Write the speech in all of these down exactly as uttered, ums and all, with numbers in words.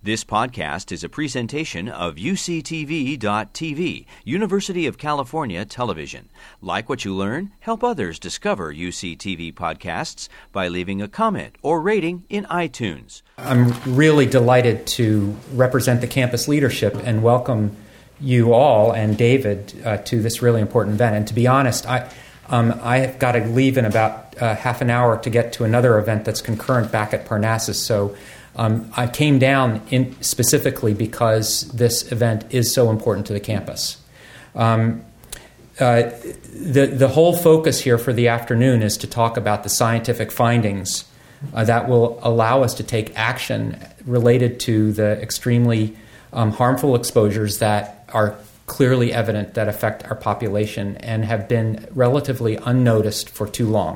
This podcast is a presentation of U C T V dot T V, University of California Television. Like what you learn? Help others discover U C T V podcasts by leaving a comment or rating in iTunes. I'm really delighted to represent the campus leadership and welcome you all and David uh, to this really important event. And to be honest, I um, I've got to leave in about uh, half an hour to get to another event that's concurrent back at Parnassus. So Um, I came down in specifically because this event is so important to the campus. Um, uh, the the whole focus here for the afternoon is to talk about the scientific findings uh, that will allow us to take action related to the extremely um, harmful exposures that are clearly evident that affect our population and have been relatively unnoticed for too long.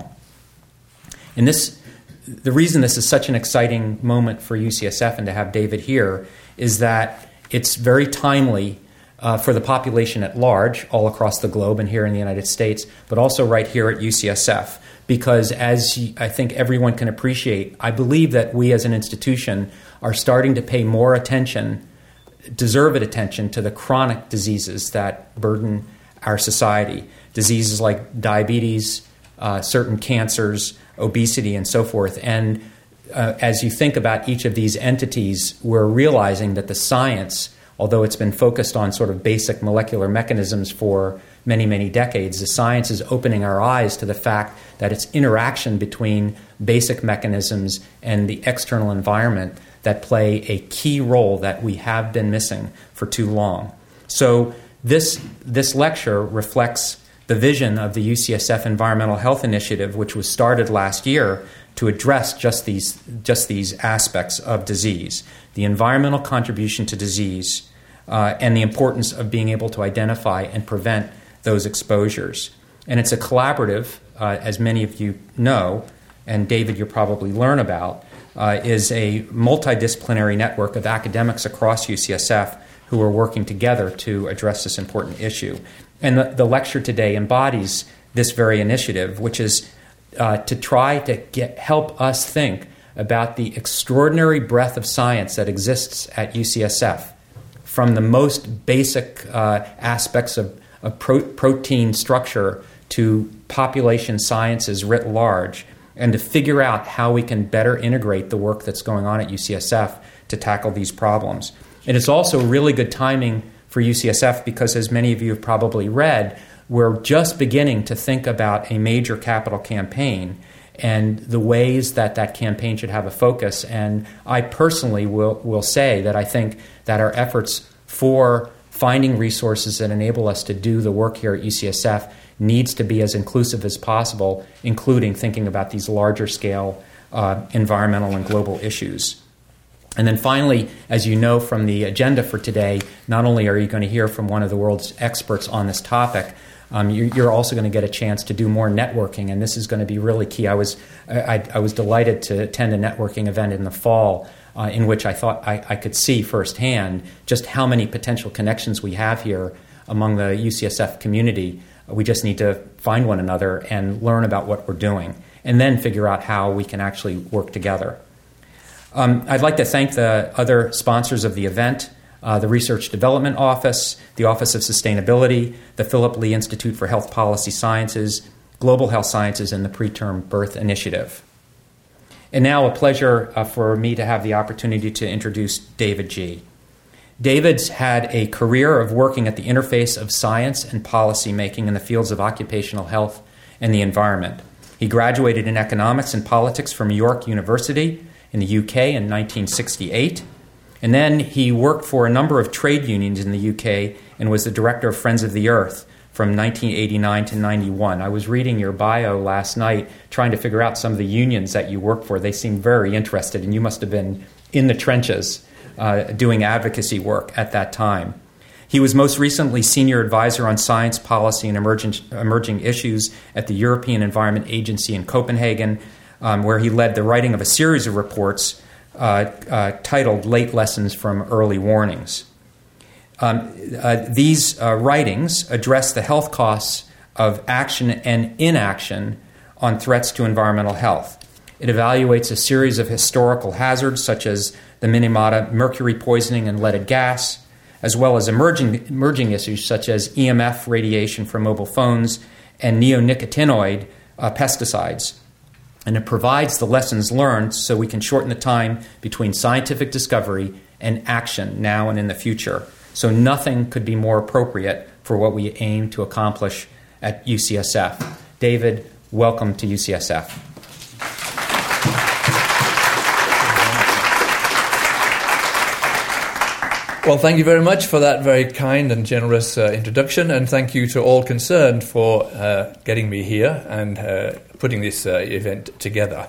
And this The reason this is such an exciting moment for U C S F and to have David here is that it's very timely uh, for the population at large all across the globe and here in the United States, but also right here at U C S F. Because as I think everyone can appreciate, I believe that we as an institution are starting to pay more attention, deserved attention, to the chronic diseases that burden our society. Diseases like diabetes, uh, certain cancers, obesity, and so forth. And uh, as you think about each of these entities, we're realizing that the science, although it's been focused on sort of basic molecular mechanisms for many, many decades, the science is opening our eyes to the fact that it's interaction between basic mechanisms and the external environment that play a key role that we have been missing for too long. So this this lecture reflects the vision of the U C S F Environmental Health Initiative, which was started last year to address just these just these aspects of disease, the environmental contribution to disease, uh, and the importance of being able to identify and prevent those exposures. And it's a collaborative, uh, as many of you know, and David, you'll probably learn about, uh, is a multidisciplinary network of academics across U C S F who are working together to address this important issue. And the, the lecture today embodies this very initiative, which is uh, to try to get help us think about the extraordinary breadth of science that exists at U C S F, from the most basic uh, aspects of, of pro- protein structure to population sciences writ large, and to figure out how we can better integrate the work that's going on at U C S F to tackle these problems. And it's also really good timing for U C S F because, as many of you have probably read, we're just beginning to think about a major capital campaign and the ways that that campaign should have a focus. And I personally will, will say that I think that our efforts for finding resources that enable us to do the work here at U C S F needs to be as inclusive as possible, including thinking about these larger scale uh, environmental and global issues. And then finally, as you know from the agenda for today, not only are you going to hear from one of the world's experts on this topic, um, you, you're also going to get a chance to do more networking, and this is going to be really key. I was I, I was delighted to attend a networking event in the fall uh, in which I thought I, I could see firsthand just how many potential connections we have here among the U C S F community. We just need to find one another and learn about what we're doing, and then figure out how we can actually work together. Um, I'd like to thank the other sponsors of the event, uh, the Research Development Office, the Office of Sustainability, the Philip Lee Institute for Health Policy Sciences, Global Health Sciences, and the Preterm Birth Initiative. And now a pleasure uh, for me to have the opportunity to introduce David Gee. David's had a career of working at the interface of science and policy making in the fields of occupational health and the environment. He graduated in economics and politics from York University in the U K in nineteen sixty-eight, and then he worked for a number of trade unions in the U K and was the director of Friends of the Earth from nineteen eighty-nine to ninety-one. I was reading your bio last night, trying to figure out some of the unions that you work for. They seem very interested, and you must have been in the trenches uh, doing advocacy work at that time. He was most recently senior advisor on science, policy, and emerging, emerging issues at the European Environment Agency in Copenhagen, Um, where he led the writing of a series of reports uh, uh, titled Late Lessons from Early Warnings. Um, uh, these uh, writings address the health costs of action and inaction on threats to environmental health. It evaluates a series of historical hazards such as the Minamata mercury poisoning and leaded gas, as well as emerging, emerging issues such as E M F radiation from mobile phones and neonicotinoid uh, pesticides. And it provides the lessons learned so we can shorten the time between scientific discovery and action now and in the future. So nothing could be more appropriate for what we aim to accomplish at U C S F. David, welcome to U C S F. Well, thank you very much for that very kind and generous uh, introduction, and thank you to all concerned for uh, getting me here and uh, putting this uh, event together.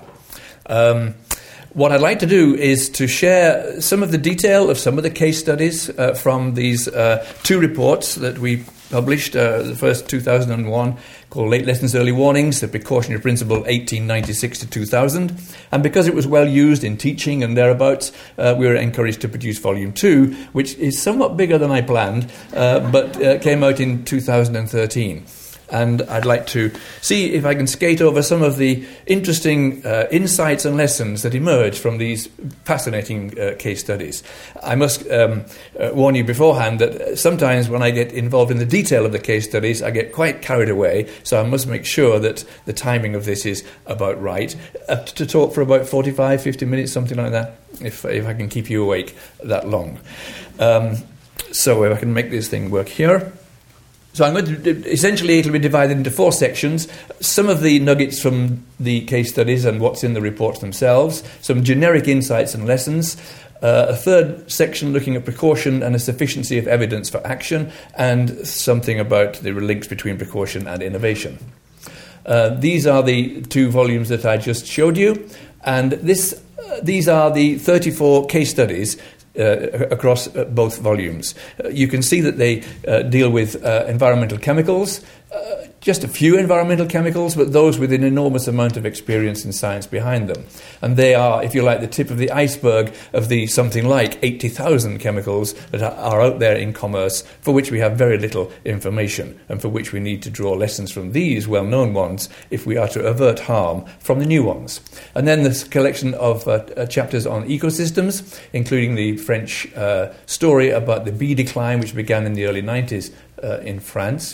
Um, what I'd like to do is to share some of the detail of some of the case studies uh, from these uh, two reports that we published, uh, the first two thousand one, called Late Lessons, Early Warnings, the Precautionary Principle eighteen ninety-six to two thousand. And because it was well used in teaching and thereabouts, uh, we were encouraged to produce Volume two, which is somewhat bigger than I planned, uh, but uh, came out in two thousand thirteen. And I'd like to see if I can skate over some of the interesting uh, insights and lessons that emerge from these fascinating uh, case studies. I must um, uh, warn you beforehand that sometimes when I get involved in the detail of the case studies, I get quite carried away, so I must make sure that the timing of this is about right. Uh, to talk for about forty-five, fifty minutes, something like that, if, if I can keep you awake that long. Um, so if I can make this thing work here. So I'm going to, essentially it'll be divided into four sections. Some of the nuggets from the case studies and what's in the reports themselves, some generic insights and lessons, uh, a third section looking at precaution and a sufficiency of evidence for action, and something about the links between precaution and innovation. Uh, these are the two volumes that I just showed you, and this, uh, these are the thirty-four case studies Uh, across uh, both volumes. Uh, you can see that they uh, deal with uh, environmental chemicals, uh, just a few environmental chemicals, but those with an enormous amount of experience and science behind them. And they are, if you like, the tip of the iceberg of the something like eighty thousand chemicals that are, are out there in commerce, for which we have very little information, and for which we need to draw lessons from these well-known ones if we are to avert harm from the new ones. And then this collection of uh, uh, chapters on ecosystems, including the French uh, story about the bee decline, which began in the early nineties uh, in France.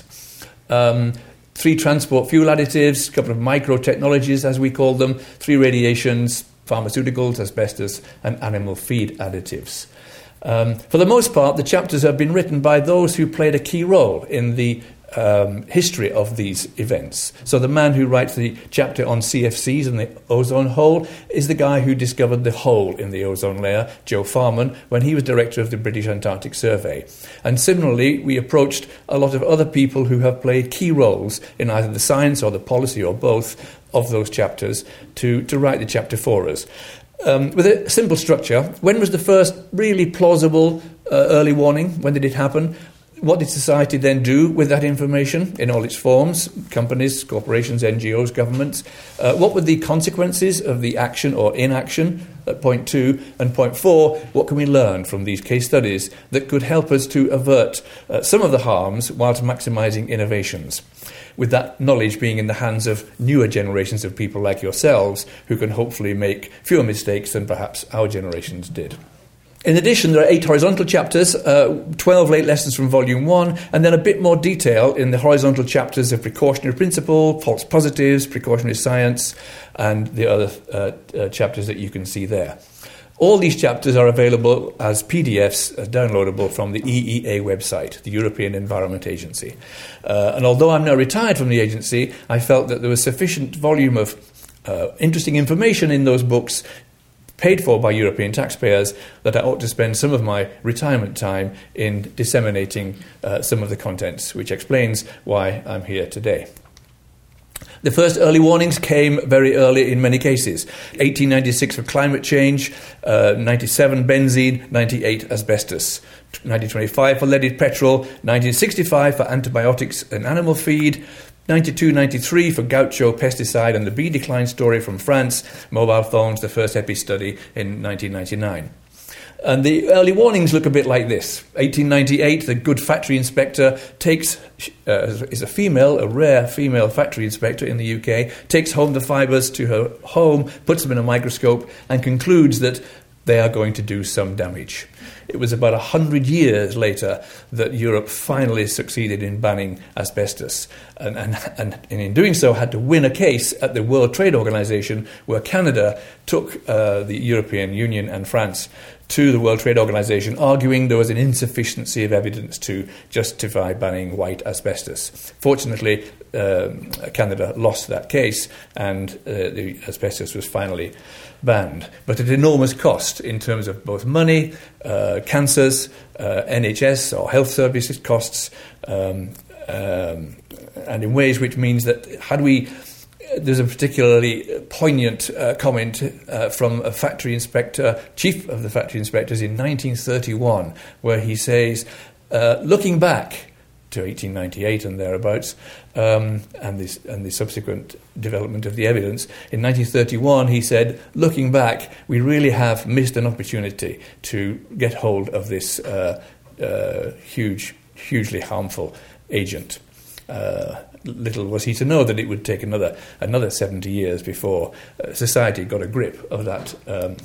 Um, three transport fuel additives, a couple of micro-technologies, as we call them, three radiations, pharmaceuticals, asbestos, and animal feed additives. Um, for the most part, the chapters have been written by those who played a key role in the Um, history of these events. So the man who writes the chapter on C F Cs and the ozone hole is the guy who discovered the hole in the ozone layer, Joe Farman, when he was director of the British Antarctic Survey. And similarly, we approached a lot of other people who have played key roles in either the science or the policy or both of those chapters to, to write the chapter for us. Um, with a simple structure, when was the first really plausible uh, early warning? When did it happen? What did society then do with that information in all its forms? Companies, corporations, N G Os, governments. Uh, what were the consequences of the action or inaction? At point two. And point four, what can we learn from these case studies that could help us to avert uh, some of the harms whilst maximising innovations? With that knowledge being in the hands of newer generations of people like yourselves, who can hopefully make fewer mistakes than perhaps our generations did. In addition, there are eight horizontal chapters, uh, twelve late lessons from Volume one, and then a bit more detail in the horizontal chapters of precautionary principle, false positives, precautionary science, and the other uh, uh, chapters that you can see there. All these chapters are available as P D Fs, uh, downloadable from the E E A website, the European Environment Agency. Uh, and although I'm now retired from the agency, I felt that there was sufficient volume of uh, interesting information in those books paid for by European taxpayers that I ought to spend some of my retirement time in disseminating uh, some of the contents, which explains why I'm here today. The first early warnings came very early in many cases. eighteen ninety-six for climate change, uh, ninety-seven benzene, ninety-eight asbestos, nineteen twenty-five for leaded petrol, nineteen sixty-five for antibiotics and animal feed, ninety-two ninety-three for gaucho pesticide and the bee decline story from France, mobile phones, the first EPI study in nineteen ninety-nine. And the early warnings look a bit like this. eighteen ninety-eight, the good factory inspector takes, uh, is a female, a rare female factory inspector in the U K, takes home the fibres to her home, puts them in a microscope, and concludes that they are going to do some damage. It was about a hundred years later that Europe finally succeeded in banning asbestos, and, and, and, and in doing so had to win a case at the World Trade Organization, where Canada took uh, the European Union and France to the World Trade Organization, arguing there was an insufficiency of evidence to justify banning white asbestos. Fortunately, um, Canada lost that case, and uh, the asbestos was finally banned, but at enormous cost in terms of both money, uh, cancers, uh, N H S or health services costs, um, um, and in ways which means that had we... There's a particularly poignant uh, comment uh, from a factory inspector, chief of the factory inspectors in nineteen thirty-one, where he says, uh, looking back to eighteen ninety-eight and thereabouts, um, and, this, and the subsequent development of the evidence, in nineteen thirty-one he said, looking back, we really have missed an opportunity to get hold of this uh, uh, huge, hugely harmful agent. Uh, little was he to know that it would take another another seventy years before uh, society got a grip of that um,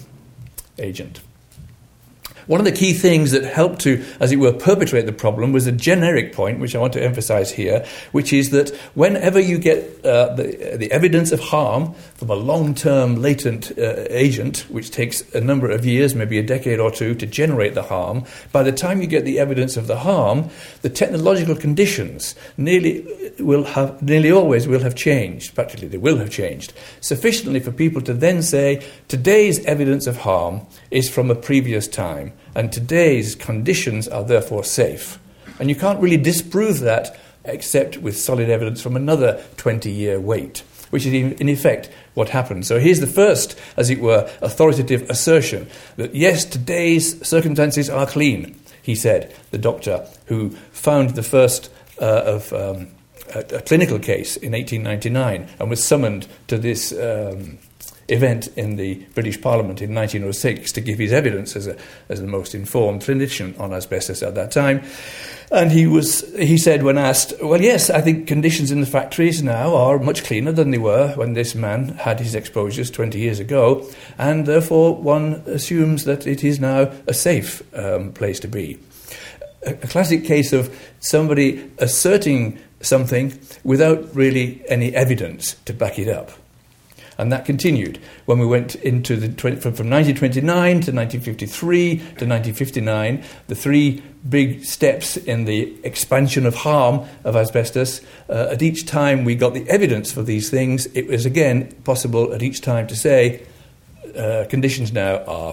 agent. One of the key things that helped to, as it were, perpetuate the problem was a generic point, which I want to emphasize here, which is that whenever you get uh, the, the evidence of harm from a long-term latent uh, agent, which takes a number of years, maybe a decade or two, to generate the harm, by the time you get the evidence of the harm, the technological conditions nearly will have, nearly always will have changed. Practically, they will have changed sufficiently for people to then say, today's evidence of harm is from a previous time, and today's conditions are therefore safe. And you can't really disprove that except with solid evidence from another twenty-year wait, which is in effect what happened. So here's the first, as it were, authoritative assertion that yes, today's circumstances are clean, he said, the doctor who found the first uh, of um, a, a clinical case in eighteen ninety-nine and was summoned to this um, event in the British Parliament in nineteen oh six to give his evidence as a as the most informed clinician on asbestos at that time. And he was he said when asked, well, yes, I think conditions in the factories now are much cleaner than they were when this man had his exposures twenty years ago, and therefore one assumes that it is now a safe um, place to be. A, a classic case of somebody asserting something without really any evidence to back it up. And that continued when we went into the from, from nineteen twenty-nine to nineteen fifty-three to nineteen fifty-nine, the three big steps in the expansion of harm of asbestos. Uh, at each time we got the evidence for these things, it was again possible at each time to say uh, conditions now are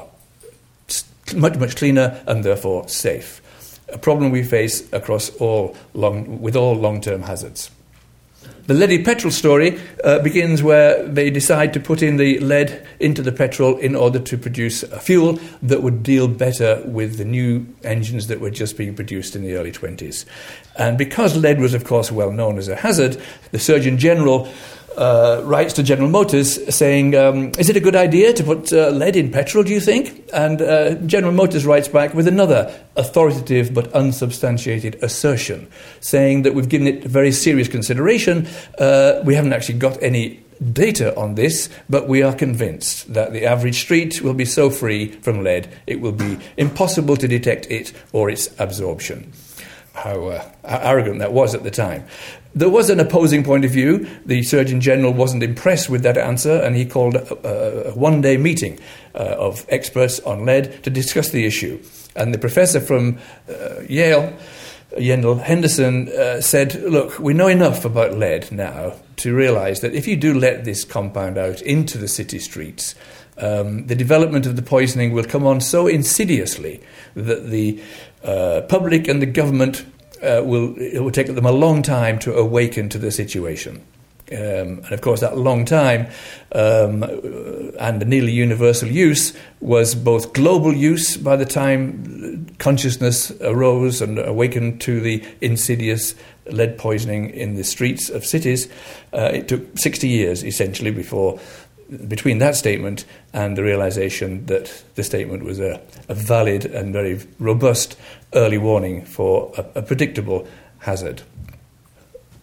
much, much cleaner and therefore safe. A problem we face across all long, with all long-term hazards. The leaded petrol story uh, begins where they decide to put in the lead into the petrol in order to produce a fuel that would deal better with the new engines that were just being produced in the early twenties. And because lead was, of course, well known as a hazard, the Surgeon General Uh, writes to General Motors saying, um, is it a good idea to put uh, lead in petrol, do you think? And uh, General Motors writes back with another authoritative but unsubstantiated assertion, saying that we've given it very serious consideration. Uh, we haven't actually got any data on this, but we are convinced that the average street will be so free from lead it will be impossible to detect it or its absorption. How, uh, how arrogant that was at the time. There was an opposing point of view. The Surgeon General wasn't impressed with that answer, and he called a, a one-day meeting uh, of experts on lead to discuss the issue. And the professor from uh, Yale, Yendell Henderson, uh, said, look, we know enough about lead now to realise that if you do let this compound out into the city streets, um, the development of the poisoning will come on so insidiously that the uh, public and the government uh, will, it will take them a long time to awaken to the situation. Um, and of course that long time um, and the nearly universal use was both global use by the time consciousness arose and awakened to the insidious lead poisoning in the streets of cities. Uh, it took sixty years essentially before between that statement and the realization that the statement was a, a valid and very robust early warning for a, a predictable hazard.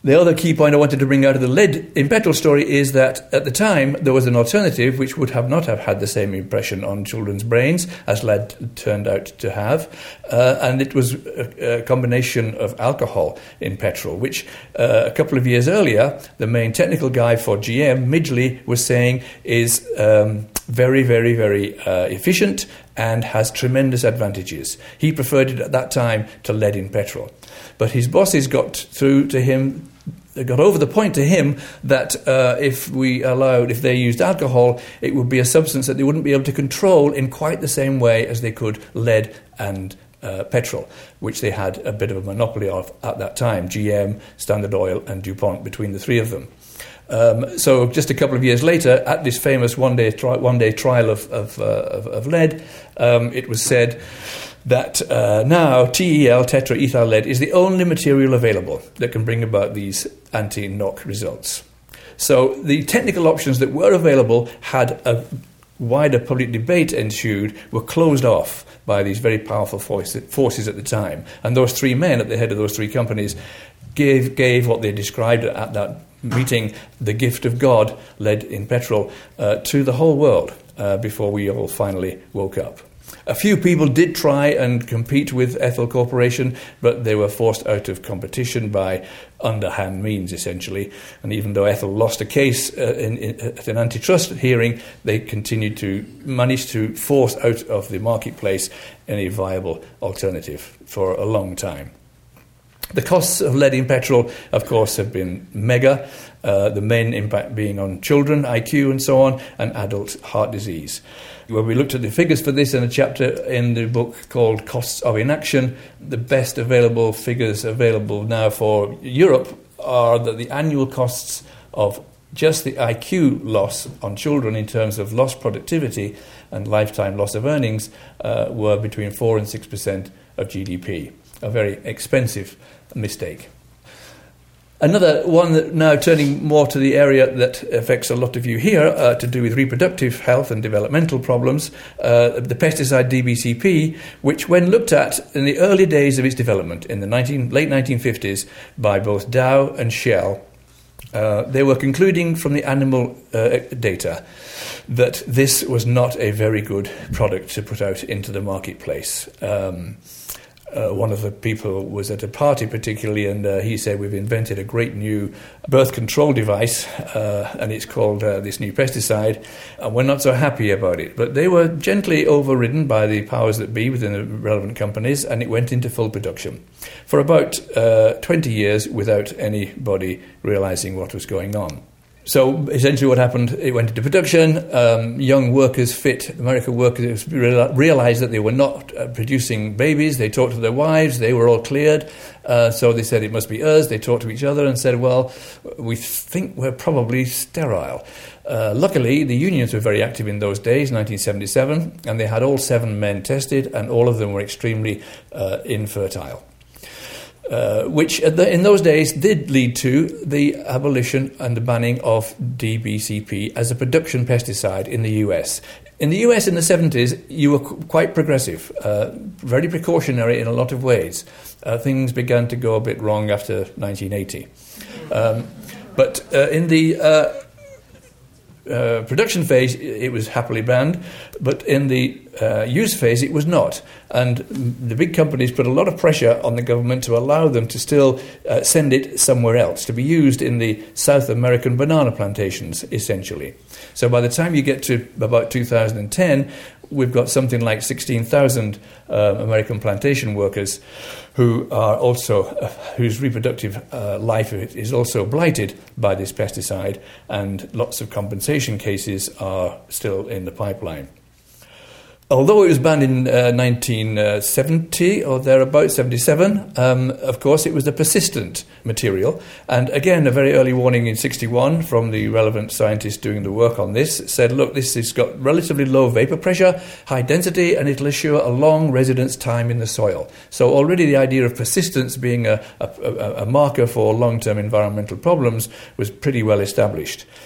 The other key point I wanted to bring out of the lead in petrol story is that at the time there was an alternative which would have not have had the same impression on children's brains as lead turned out to have, uh, and it was a, a combination of alcohol in petrol, which uh, a couple of years earlier the main technical guy for G M, Midgley, was saying is um, very, very, very uh, efficient and has tremendous advantages. He preferred it at that time to lead in petrol. But his bosses got through to him, got over the point to him that uh, if we allowed, if they used alcohol, it would be a substance that they wouldn't be able to control in quite the same way as they could lead and uh, petrol, which they had a bit of a monopoly of at that time, G M, Standard Oil and DuPont, between the three of them. Um, so just a couple of years later, at this famous one-day tri- one-day trial of, of, uh, of, of lead, um, it was said that uh, now T E L, tetraethyl lead, is the only material available that can bring about these anti-knock results. So the technical options that were available had a wider public debate ensued, were closed off by these very powerful forces at the time. And those three men at the head of those three companies gave, gave what they described at that meeting, the gift of God, lead in petrol, uh, to the whole world uh, before we all finally woke up. A few people did try and compete with Ethel Corporation, but they were forced out of competition by underhand means, essentially. And even though Ethel lost a case uh, in, in, at an antitrust hearing, they continued to manage to force out of the marketplace any viable alternative for a long time. The costs of lead in petrol, of course, have been mega, uh, the main impact being on children, I Q and so on, and adult heart disease. When we looked at the figures for this in a chapter in the book called Costs of Inaction, the best available figures available now for Europe are that the annual costs of just the I Q loss on children in terms of lost productivity and lifetime loss of earnings uh, were between four and six percent of G D P. A very expensive mistake. Another one that now turning more to the area that affects a lot of you here, uh, to do with reproductive health and developmental problems, uh, the pesticide D B C P, which when looked at in the early days of its development in the nineteen, late nineteen fifties by both Dow and Shell, uh, they were concluding from the animal uh, data that this was not a very good product to put out into the marketplace. Um, Uh, one of the people was at a party particularly, and uh, he said, we've invented a great new birth control device, uh, and it's called uh, this new pesticide, and we're not so happy about it. But they were gently overridden by the powers that be within the relevant companies, and it went into full production for about uh, twenty years without anybody realizing what was going on. So essentially what happened, it went into production, um, young workers, fit American workers, realized that they were not uh, producing babies. They talked to their wives, they were all cleared, uh, so they said it must be us. They talked to each other and said, well, we think we're probably sterile. Uh, luckily, the unions were very active in those days, nineteen seventy-seven, and they had all seven men tested, and all of them were extremely uh, infertile. Uh, which at the, in those days did lead to the abolition and the banning of D B C P as a production pesticide in the U S. In the U S in the seventies, you were qu- quite progressive, uh, very precautionary in a lot of ways. Uh, things began to go a bit wrong after nineteen eighty. Um, but uh, in the uh, uh, production phase, it was happily banned, but in the uh, use phase, it was not. And the big companies put a lot of pressure on the government to allow them to still uh, send it somewhere else, to be used in the South American banana plantations, essentially. So by the time you get to about two thousand ten, we've got something like sixteen thousand uh, American plantation workers who are also, uh, whose reproductive uh, life is also blighted by this pesticide, and lots of compensation cases are still in the pipeline. Although it was banned in uh, nineteen seventy or thereabouts, seventy-seven, um, of course it was a persistent material. And again, a very early warning in sixty-one from the relevant scientists doing the work on this said, look, this has got relatively low vapor pressure, high density, and it'll assure a long residence time in the soil. So already the idea of persistence being a, a, a marker for long-term environmental problems was pretty well established.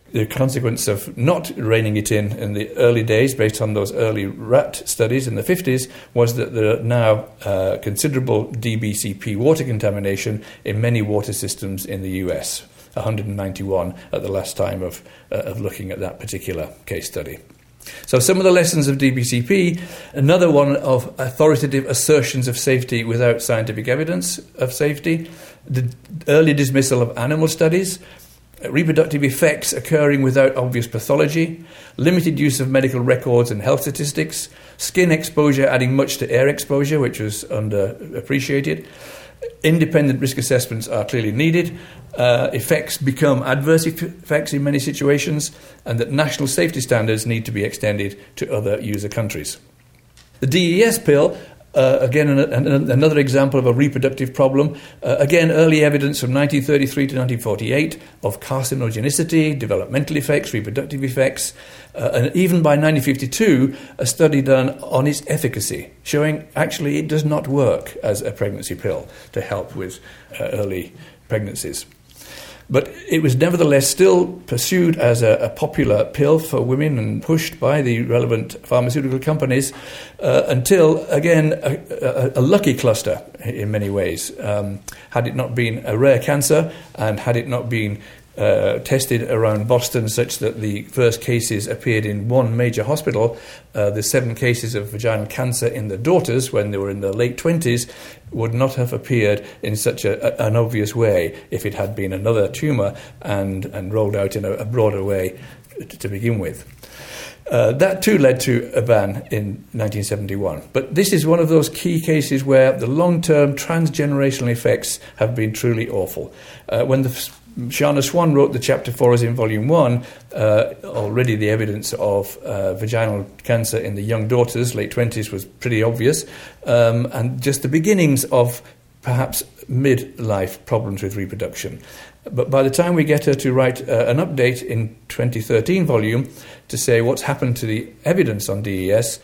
The consequence of not reining it in in the early days, based on those early rat studies in the fifties, was that there are now uh, considerable D B C P water contamination in many water systems in the U S, one hundred ninety-one at the last time of, uh, of looking at that particular case study. So some of the lessons of D B C P, another one of authoritative assertions of safety without scientific evidence of safety, the early dismissal of animal studies, reproductive effects occurring without obvious pathology, limited use of medical records and health statistics, skin exposure adding much to air exposure, which was underappreciated. Independent risk assessments are clearly needed. Uh, effects become adverse effects in many situations, and that national safety standards need to be extended to other user countries. The D E S pill, uh, again an, an, another example of a reproductive problem. Uh, again, early evidence from nineteen thirty-three to nineteen forty-eight of carcinogenicity, developmental effects, reproductive effects, uh, and even by nineteen fifty-two, a study done on its efficacy, showing actually it does not work as a pregnancy pill to help with uh, early pregnancies. But it was nevertheless still pursued as a, a popular pill for women and pushed by the relevant pharmaceutical companies uh, until, again, a, a, a lucky cluster in many ways. Um, had it not been a rare cancer and had it not been uh, tested around Boston such that the first cases appeared in one major hospital, uh, the seven cases of vaginal cancer in the daughters when they were in their late twenties would not have appeared in such a, a, an obvious way if it had been another tumour and, and rolled out in a, a broader way to, to begin with. Uh, that too led to a ban in nineteen seventy-one. But this is one of those key cases where the long-term transgenerational effects have been truly awful. Uh, when the Shana Swan wrote the chapter for us in Volume one, uh, already the evidence of uh, vaginal cancer in the young daughters, late twenties, was pretty obvious, um, and just the beginnings of perhaps midlife problems with reproduction. But by the time we get her to write uh, an update in twenty thirteen volume to say what's happened to the evidence on D E S,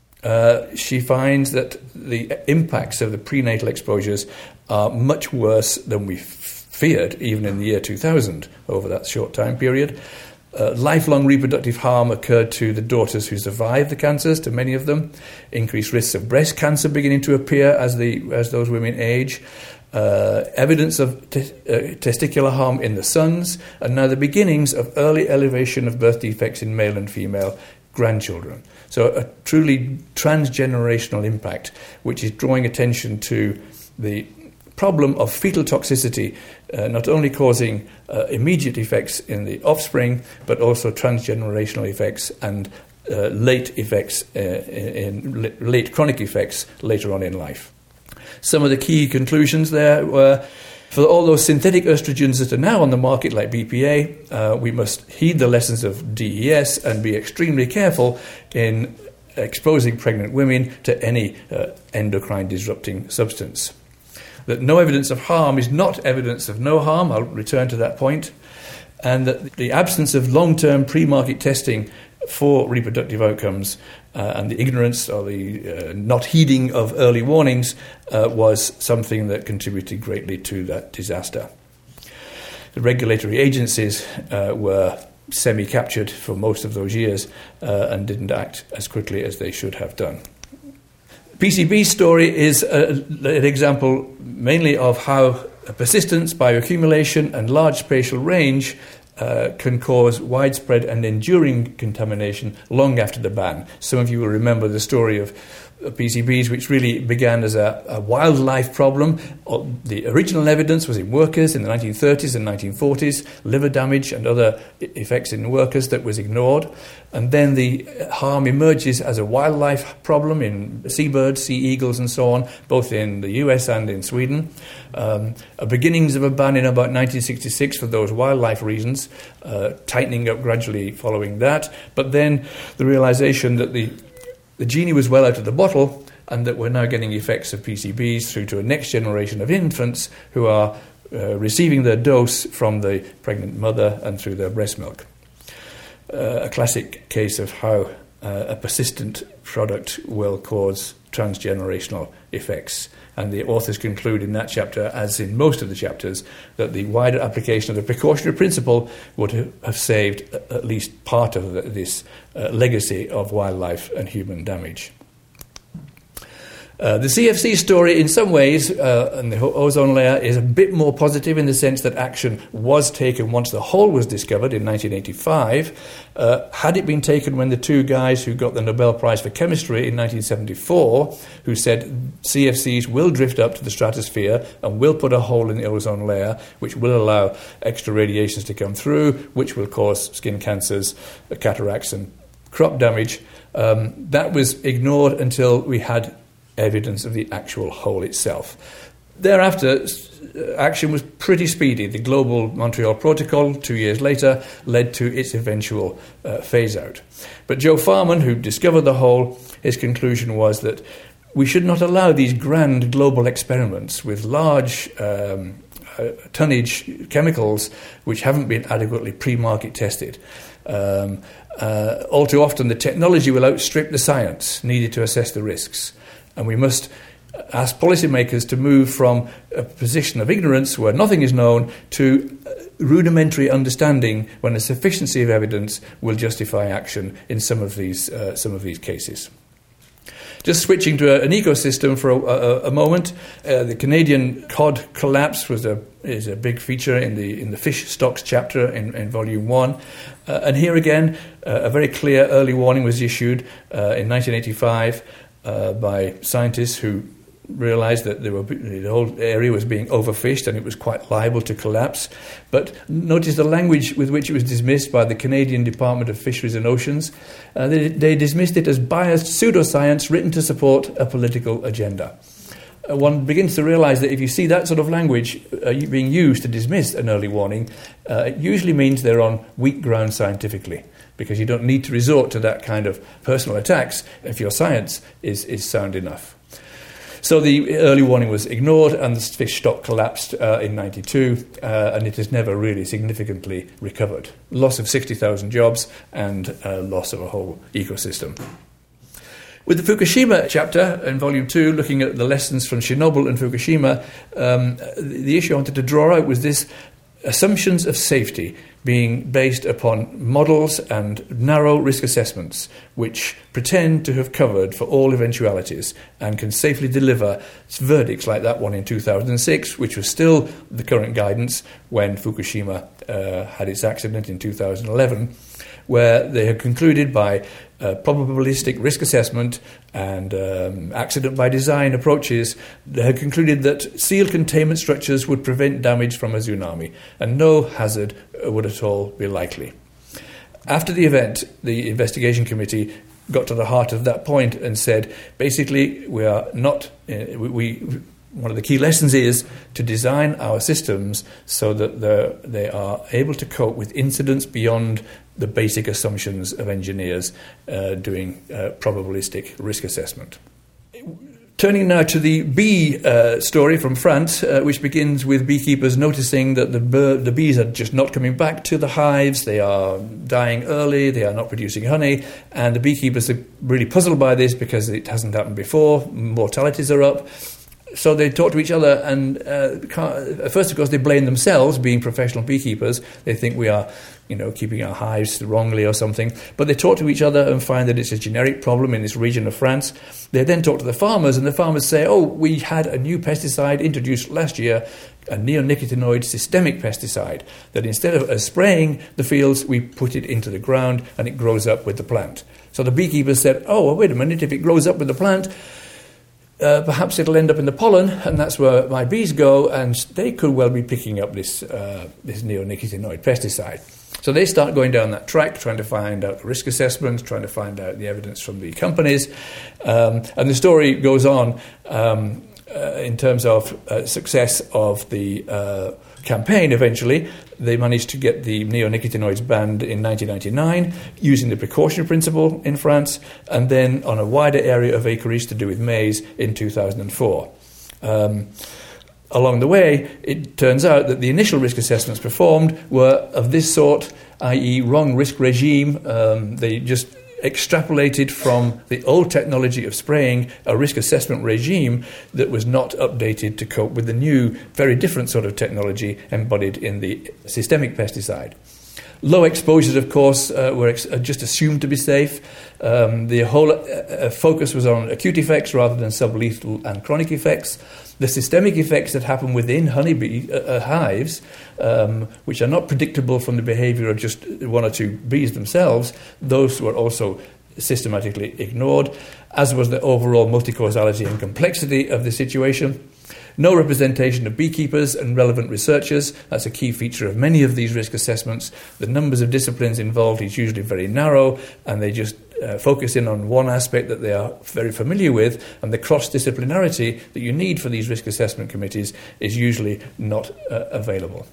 uh, she finds that the impacts of the prenatal exposures are much worse than we feared, even in the year two thousand, over that short time period. Uh, lifelong reproductive harm occurred to the daughters who survived the cancers, to many of them. Increased risks of breast cancer beginning to appear as the as those women age. Uh, evidence of te- uh, testicular harm in the sons, and now the beginnings of early elevation of birth defects in male and female grandchildren. So a truly transgenerational impact, which is drawing attention to the problem of fetal toxicity, uh, not only causing uh, immediate effects in the offspring, but also transgenerational effects and uh, late effects, uh, in, in late chronic effects later on in life. Some of the key conclusions there were, for all those synthetic estrogens that are now on the market, like B P A, uh, we must heed the lessons of D E S and be extremely careful in exposing pregnant women to any uh, endocrine disrupting substance. That no evidence of harm is not evidence of no harm, I'll return to that point, and that the absence of long-term pre-market testing for reproductive outcomes uh, and the ignorance or the uh, not heeding of early warnings uh, was something that contributed greatly to that disaster. The regulatory agencies uh, were semi-captured for most of those years uh, and didn't act as quickly as they should have done. P C B's story is a, an example mainly of how persistence, bioaccumulation, and large spatial range uh, can cause widespread and enduring contamination long after the ban. Some of you will remember the story of P C Bs, which really began as a, a wildlife problem. The original evidence was in workers in the nineteen thirties and nineteen forties, liver damage and other effects in workers that was ignored. And then the harm emerges as a wildlife problem in seabirds, sea eagles and so on, both in the U S and in Sweden. Um, beginnings of a ban in about nineteen sixty-six for those wildlife reasons, uh, tightening up gradually following that. But then the realization that the The genie was well out of the bottle, and that we're now getting effects of P C Bs through to a next generation of infants who are uh, receiving their dose from the pregnant mother and through their breast milk. Uh, a classic case of how uh, a persistent product will cause transgenerational effects. And the authors conclude in that chapter, as in most of the chapters, that the wider application of the precautionary principle would have saved at least part of this uh, legacy of wildlife and human damage. Uh, the C F C story, in some ways, uh, and the ozone layer, is a bit more positive in the sense that action was taken once the hole was discovered in nineteen eighty-five. Uh, had it been taken when the two guys who got the Nobel Prize for Chemistry in nineteen seventy-four, who said C F Cs will drift up to the stratosphere and will put a hole in the ozone layer, which will allow extra radiations to come through, which will cause skin cancers, cataracts and crop damage, um, that was ignored until we had evidence of the actual hole itself. Thereafter, action was pretty speedy. The Global Montreal Protocol, two years later, led to its eventual uh, phase-out. But Joe Farman, who discovered the hole, his conclusion was that we should not allow these grand global experiments with large um, uh, tonnage chemicals which haven't been adequately pre-market tested. Um, uh, all too often, the technology will outstrip the science needed to assess the risks. And we must ask policymakers to move from a position of ignorance where nothing is known to rudimentary understanding when a sufficiency of evidence will justify action in some of these uh, some of these cases. Just switching to a, an ecosystem for a, a, a moment, uh, the Canadian cod collapse was a is a big feature in the in the fish stocks chapter in, in volume one, uh, and here again uh, a very clear early warning was issued uh, in nineteen eighty-five. Uh, by scientists who realised that there were, the whole area was being overfished and it was quite liable to collapse. But notice the language with which it was dismissed by the Canadian Department of Fisheries and Oceans. Uh, they, they dismissed it as biased pseudoscience written to support a political agenda. Uh, one begins to realise that if you see that sort of language uh, being used to dismiss an early warning, uh, it usually means they're on weak ground scientifically, because you don't need to resort to that kind of personal attacks if your science is, is sound enough. So the early warning was ignored and the fish stock collapsed uh, in ninety-two, uh, and it has never really significantly recovered. Loss of sixty thousand jobs and uh, loss of a whole ecosystem. With the Fukushima chapter in Volume two, looking at the lessons from Chernobyl and Fukushima, um, the issue I wanted to draw out was this: assumptions of safety being based upon models and narrow risk assessments which pretend to have covered for all eventualities and can safely deliver verdicts like that one in two thousand six, which was still the current guidance when Fukushima uh, had its accident in two thousand eleven, where they had concluded by uh, probabilistic risk assessment and um, accident by design approaches, they had concluded that seal containment structures would prevent damage from a tsunami and no hazard would at all be likely. After the event, the investigation committee got to the heart of that point and said, basically, we are not, uh, we, we one of the key lessons is to design our systems so that they are able to cope with incidents beyond the basic assumptions of engineers uh, doing uh, probabilistic risk assessment. Turning now to the bee uh, story from France, uh, which begins with beekeepers noticing that the, bir- the bees are just not coming back to the hives, they are dying early, they are not producing honey, and the beekeepers are really puzzled by this because it hasn't happened before, mortalities are up. So they talk to each other, and uh, at first, of course, they blame themselves, being professional beekeepers. They think we are, you know, keeping our hives wrongly or something. But they talk to each other and find that it's a generic problem in this region of France. They then talk to the farmers, and the farmers say, oh, we had a new pesticide introduced last year, a neonicotinoid systemic pesticide, that instead of uh, spraying the fields, we put it into the ground and it grows up with the plant. So the beekeepers said, oh, well, wait a minute, if it grows up with the plant, Uh, perhaps it'll end up in the pollen, and that's where my bees go, and they could well be picking up this uh, this neonicotinoid pesticide. So they start going down that track, trying to find out the risk assessments, trying to find out the evidence from the companies, um, and the story goes on um, uh, in terms of uh, success of the uh, campaign. Eventually, they managed to get the neonicotinoids banned in nineteen ninety-nine using the precautionary principle in France, and then on a wider area of acreage to do with maize in two thousand four. Um, along the way, it turns out that the initial risk assessments performed were of this sort, that is wrong risk regime. Um, they just extrapolated from the old technology of spraying a risk assessment regime that was not updated to cope with the new, very different sort of technology embodied in the systemic pesticide. Low exposures, of course, uh, were ex- just assumed to be safe. Um, the whole uh, focus was on acute effects rather than sublethal and chronic effects. The systemic effects that happen within honeybee uh, hives, um, which are not predictable from the behavior of just one or two bees themselves, those were also systematically ignored, as was the overall multicausality and complexity of the situation. No representation of beekeepers and relevant researchers. That's a key feature of many of these risk assessments. The numbers of disciplines involved is usually very narrow, and they just uh, focus in on one aspect that they are very familiar with, and the cross-disciplinarity that you need for these risk assessment committees is usually not uh, available.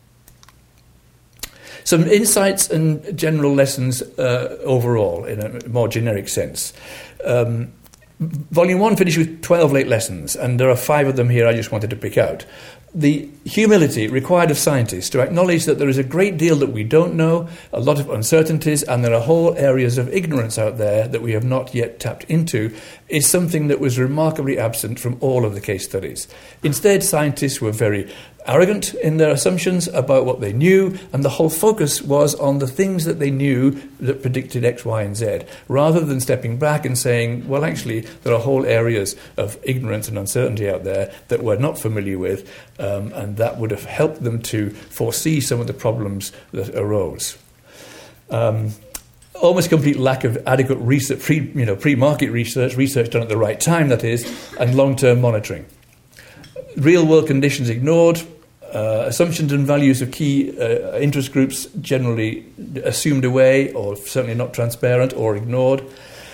Some insights and general lessons uh, overall, in a more generic sense. Um, Volume one finished with twelve late lessons, and there are five of them here I just wanted to pick out. The humility required of scientists to acknowledge that there is a great deal that we don't know, a lot of uncertainties, and there are whole areas of ignorance out there that we have not yet tapped into, is something that was remarkably absent from all of the case studies. Instead, scientists were very arrogant in their assumptions about what they knew, and the whole focus was on the things that they knew that predicted X, Y, and Z, rather than stepping back and saying, well, actually, there are whole areas of ignorance and uncertainty out there that we're not familiar with, um, and that would have helped them to foresee some of the problems that arose. Um, almost complete lack of adequate research, pre, you know, pre-market research, research done at the right time, that is, and long-term monitoring. Real-world conditions ignored, uh, assumptions and values of key uh, interest groups generally assumed away, or certainly not transparent or ignored.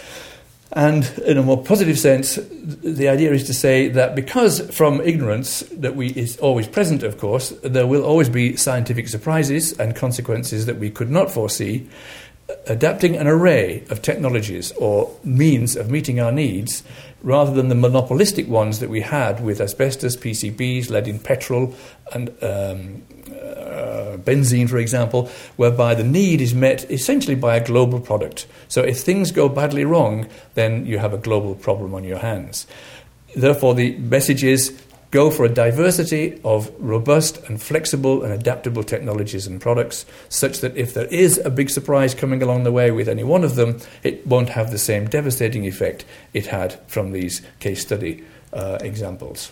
And in a more positive sense, the idea is to say that because from ignorance that we is always present, of course, there will always be scientific surprises and consequences that we could not foresee. Adapting an array of technologies or means of meeting our needs, rather than the monopolistic ones that we had with asbestos, P C Bs, lead in petrol, and um, uh, benzene, for example, whereby the need is met essentially by a global product. So if things go badly wrong, then you have a global problem on your hands. Therefore, the message is, go for a diversity of robust and flexible and adaptable technologies and products, such that if there is a big surprise coming along the way with any one of them, it won't have the same devastating effect it had from these case study uh, examples.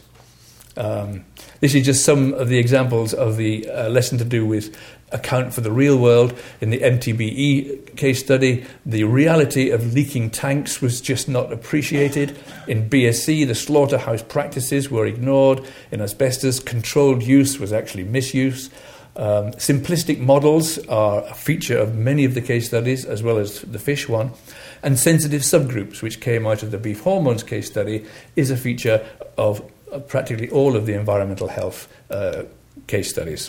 Um, this is just some of the examples of the uh, lesson to do with account for the real world. In the M T B E case study, the reality of leaking tanks was just not appreciated. In B S C, the slaughterhouse practices were ignored. In asbestos, controlled use was actually misuse. Um, simplistic models are a feature of many of the case studies, as well as the fish one. And sensitive subgroups, which came out of the beef hormones case study, is a feature of practically all of the environmental health uh, case studies.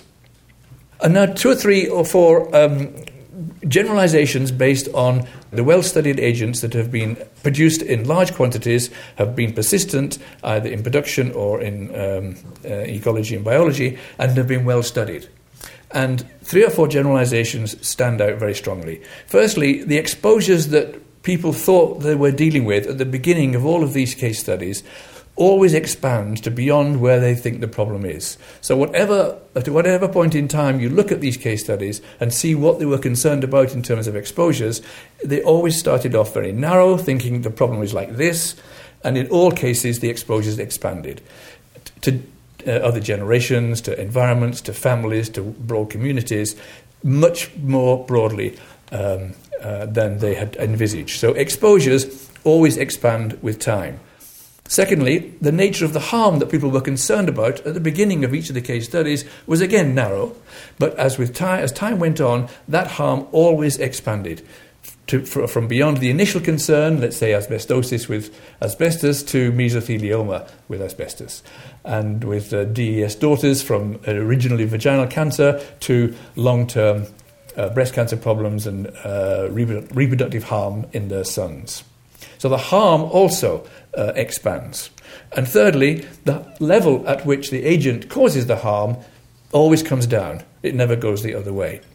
And now two or three or four um, generalizations based on the well-studied agents that have been produced in large quantities, have been persistent either in production or in um, uh, ecology and biology, and have been well-studied. And three or four generalizations stand out very strongly. Firstly, the exposures that people thought they were dealing with at the beginning of all of these case studies always expand to beyond where they think the problem is. So whatever, at whatever point in time you look at these case studies and see what they were concerned about in terms of exposures, they always started off very narrow, thinking the problem is like this, and in all cases the exposures expanded to uh, other generations, to environments, to families, to broad communities, much more broadly um, uh, than they had envisaged. So exposures always expand with time. Secondly, the nature of the harm that people were concerned about at the beginning of each of the case studies was again narrow, but as with time, as time went on, that harm always expanded to, for, from beyond the initial concern, let's say asbestosis with asbestos, to mesothelioma with asbestos, and with uh, D E S daughters from originally vaginal cancer to long-term uh, breast cancer problems and uh, reprodu- reproductive harm in their sons. So the harm also uh, expands. And thirdly, the level at which the agent causes the harm always comes down. It never goes the other way.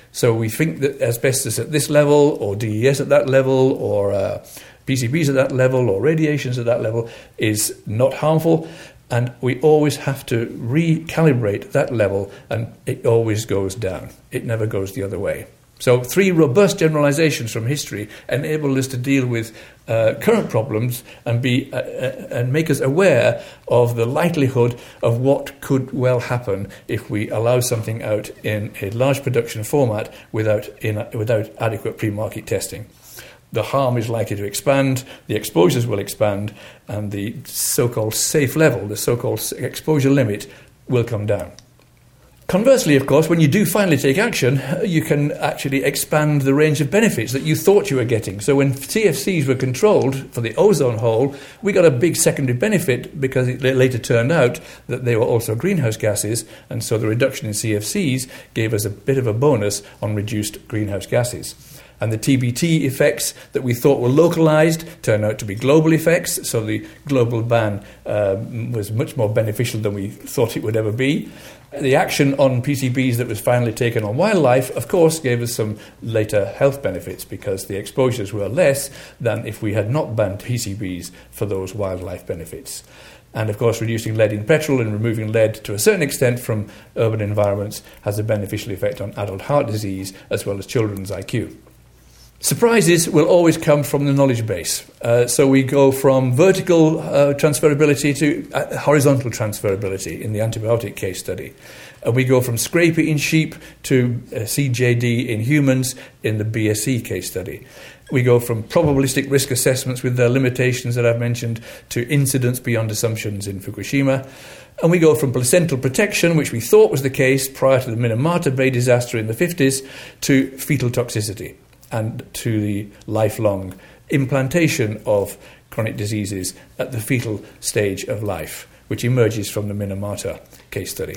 So we think that asbestos at this level, or D E S at that level, or uh, P C Bs at that level, or radiations at that level is not harmful, and we always have to recalibrate that level, and it always goes down. It never goes the other way. So three robust generalizations from history enable us to deal with uh, current problems and be uh, uh, and make us aware of the likelihood of what could well happen if we allow something out in a large production format without in, without adequate pre-market testing. The harm is likely to expand, the exposures will expand, and the so-called safe level, the so-called exposure limit, will come down. Conversely, of course, when you do finally take action, you can actually expand the range of benefits that you thought you were getting. So when C F Cs were controlled for the ozone hole, we got a big secondary benefit because it later turned out that they were also greenhouse gases, and so the reduction in C F Cs gave us a bit of a bonus on reduced greenhouse gases. And the T B T effects that we thought were localized turned out to be global effects, so the global ban uh, was much more beneficial than we thought it would ever be. The action on P C Bs that was finally taken on wildlife, of course, gave us some later health benefits because the exposures were less than if we had not banned P C Bs for those wildlife benefits. And, of course, reducing lead in petrol and removing lead to a certain extent from urban environments has a beneficial effect on adult heart disease as well as children's I Q. Surprises will always come from the knowledge base. Uh, so we go from vertical uh, transferability to uh, horizontal transferability in the antibiotic case study. And we go from scrapie in sheep to uh, C J D in humans in the B S E case study. We go from probabilistic risk assessments with their limitations that I've mentioned to incidents beyond assumptions in Fukushima. And we go from placental protection, which we thought was the case prior to the Minamata Bay disaster in the fifties, to fetal toxicity, and to the lifelong implantation of chronic diseases at the fetal stage of life, which emerges from the Minamata case study.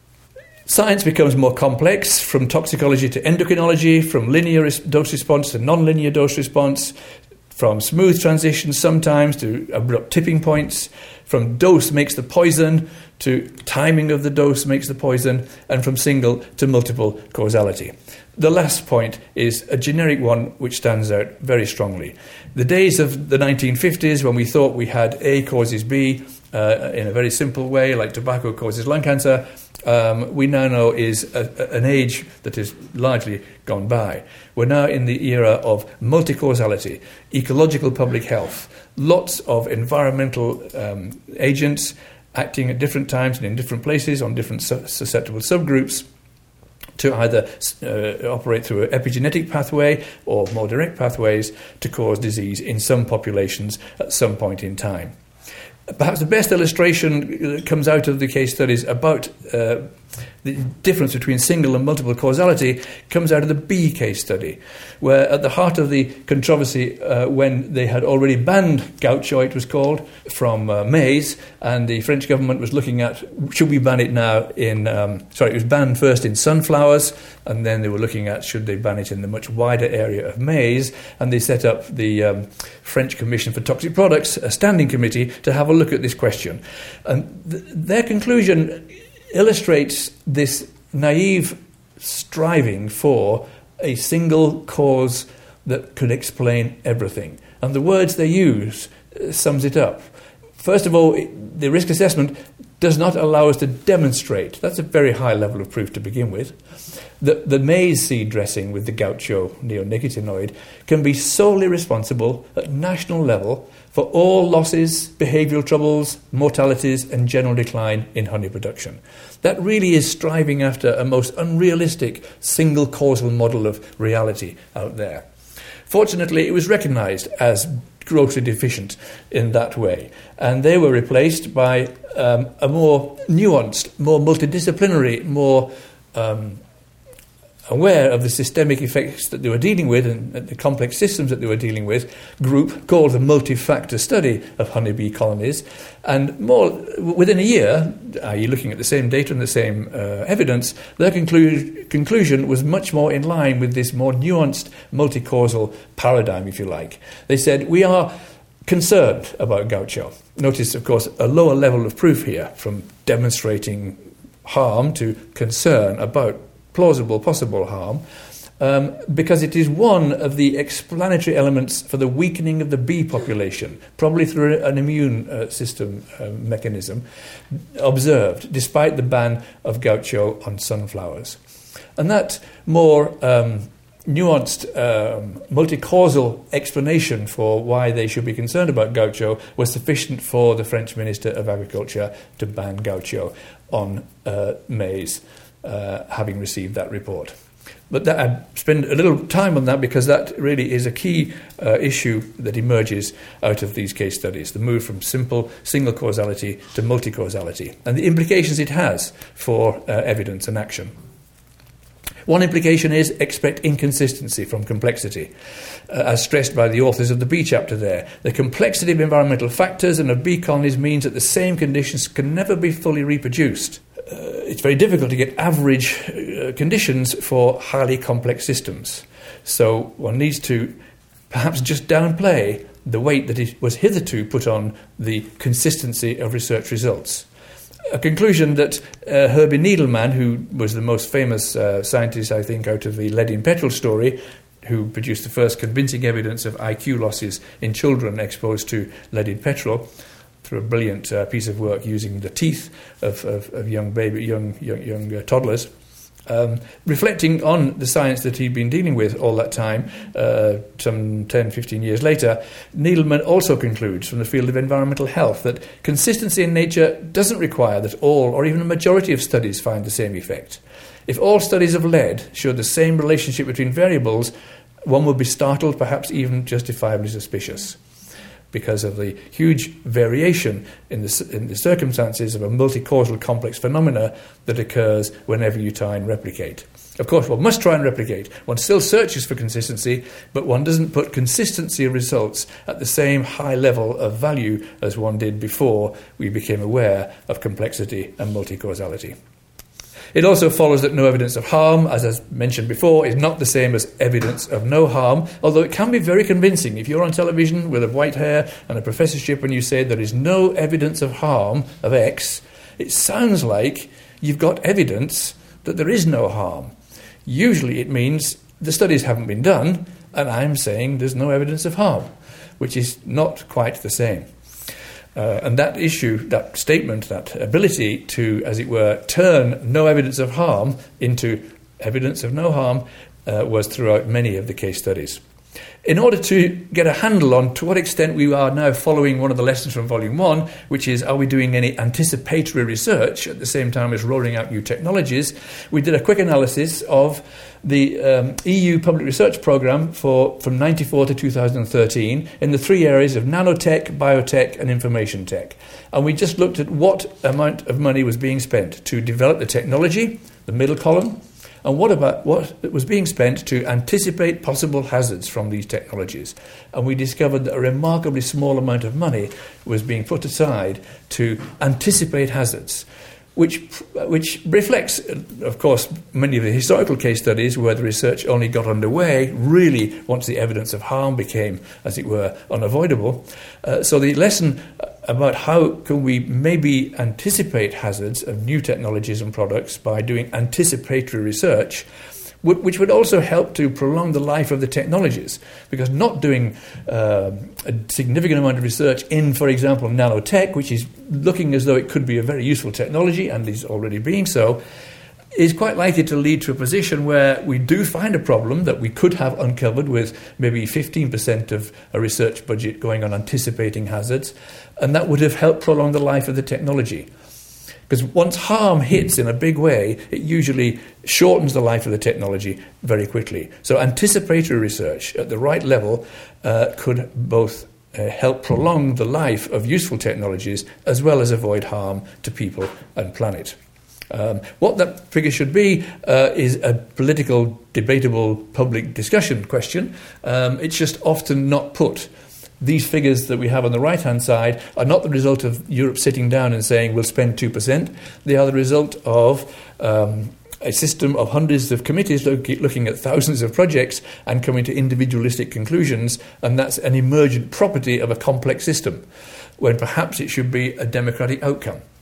Science becomes more complex, from toxicology to endocrinology, from linear dose response to non-linear dose response, from smooth transitions sometimes to abrupt tipping points, from dose makes the poison to timing of the dose makes the poison, and from single to multiple causality. The last point is a generic one which stands out very strongly. The days of the nineteen fifties when we thought we had A causes B uh, in a very simple way, like tobacco causes lung cancer, um, we now know is a, a, an age that is largely gone by. We're now in the era of multi-causality, ecological public health, lots of environmental um, agents acting at different times and in different places on different su- susceptible subgroups to either uh, operate through an epigenetic pathway or more direct pathways to cause disease in some populations at some point in time. Perhaps the best illustration that comes out of the case studies about uh, the difference between single and multiple causality comes out of the B case study, where at the heart of the controversy uh, when they had already banned gaucho, it was called, from uh, maize, and the French government was looking at, should we ban it now in, um, sorry, it was banned first in sunflowers, and then they were looking at, should they ban it in the much wider area of maize, and they set up the um, French Commission for Toxic Products, a standing committee, to have a look at this question. And th- their conclusion illustrates this naive striving for a single cause that could explain everything. And the words they use uh, sums it up. First of all, it, the risk assessment does not allow us to demonstrate. That's a very high level of proof to begin with. The, the maize seed dressing with the gaucho neonicotinoid can be solely responsible at national level for all losses, behavioural troubles, mortalities and general decline in honey production. That really is striving after a most unrealistic single causal model of reality out there. Fortunately, it was recognised as grossly deficient in that way, and they were replaced by um, a more nuanced, more multidisciplinary, more um, aware of the systemic effects that they were dealing with and the complex systems that they were dealing with group called the multi-factor study of honeybee colonies. And more within a year, that is looking at the same data and the same uh, evidence, their conclu- conclusion was much more in line with this more nuanced multi-causal paradigm, if you like. They said, we are concerned about gaucho. Notice, of course, a lower level of proof here, from demonstrating harm to concern about plausible possible harm, um, because it is one of the explanatory elements for the weakening of the bee population, probably through an immune uh, system uh, mechanism, observed despite the ban of gaucho on sunflowers. And that more um, nuanced, um, multi-causal explanation for why they should be concerned about gaucho was sufficient for the French Minister of Agriculture to ban gaucho on uh, maize, uh, having received that report. But that, I spend a little time on that because that really is a key uh, issue that emerges out of these case studies, the move from simple single causality to multi-causality, and the implications it has for uh, evidence and action. One implication is expect inconsistency from complexity, uh, as stressed by the authors of the bee chapter there. The complexity of environmental factors and of bee colonies means that the same conditions can never be fully reproduced. Uh, it's very difficult to get average uh, conditions for highly complex systems. So one needs to perhaps just downplay the weight that it was hitherto put on the consistency of research results. A conclusion that uh, Herbie Needleman, who was the most famous uh, scientist, I think, out of the lead in petrol story, who produced the first convincing evidence of I Q losses in children exposed to lead in petrol, through a brilliant uh, piece of work using the teeth of, of, of young baby, young young, young uh, toddlers. Um, reflecting on the science that he'd been dealing with all that time, uh, some ten, fifteen years later, Needleman also concludes from the field of environmental health that consistency in nature doesn't require that all or even a majority of studies find the same effect. If all studies of lead showed the same relationship between variables, one would be startled, perhaps even justifiably suspicious, because of the huge variation in the, in the circumstances of a multi-causal complex phenomena that occurs whenever you try and replicate. Of course, one must try and replicate. One still searches for consistency, but one doesn't put consistency of results at the same high level of value as one did before we became aware of complexity and multi-causality. It also follows that no evidence of harm, as I mentioned before, is not the same as evidence of no harm, although it can be very convincing. If you're on television with a white hair and a professorship and you say there is no evidence of harm of X, it sounds like you've got evidence that there is no harm. Usually it means the studies haven't been done, and I'm saying there's no evidence of harm, which is not quite the same. Uh, and that issue, that statement, that ability to, as it were, turn no evidence of harm into evidence of no harm uh, was throughout many of the case studies. In order to get a handle on to what extent we are now following one of the lessons from Volume one, which is, are we doing any anticipatory research at the same time as rolling out new technologies, we did a quick analysis of the um, E U Public Research Programme for from ninety-four to two thousand thirteen in the three areas of nanotech, biotech and information tech. And we just looked at what amount of money was being spent to develop the technology, the middle column, and what about what was being spent to anticipate possible hazards from these technologies. And we discovered that a remarkably small amount of money was being put aside to anticipate hazards, which which reflects, of course, many of the historical case studies where the research only got underway really once the evidence of harm became, as it were, unavoidable. Uh, so the lesson about how can we maybe anticipate hazards of new technologies and products by doing anticipatory research, which would also help to prolong the life of the technologies, because not doing uh, a significant amount of research in, for example, nanotech, which is looking as though it could be a very useful technology and is already being so, is quite likely to lead to a position where we do find a problem that we could have uncovered with maybe fifteen percent of a research budget going on anticipating hazards, and that would have helped prolong the life of the technology. Because once harm hits in a big way, it usually shortens the life of the technology very quickly. So anticipatory research at the right level uh, could both uh, help prolong the life of useful technologies as well as avoid harm to people and planet. Um, what that figure should be uh, is a political, debatable, public discussion question. Um, it's just often not put. These figures that we have on the right-hand side are not the result of Europe sitting down and saying we'll spend two percent. They are the result of um, a system of hundreds of committees look, looking at thousands of projects and coming to individualistic conclusions, and that's an emergent property of a complex system, when perhaps it should be a democratic outcome.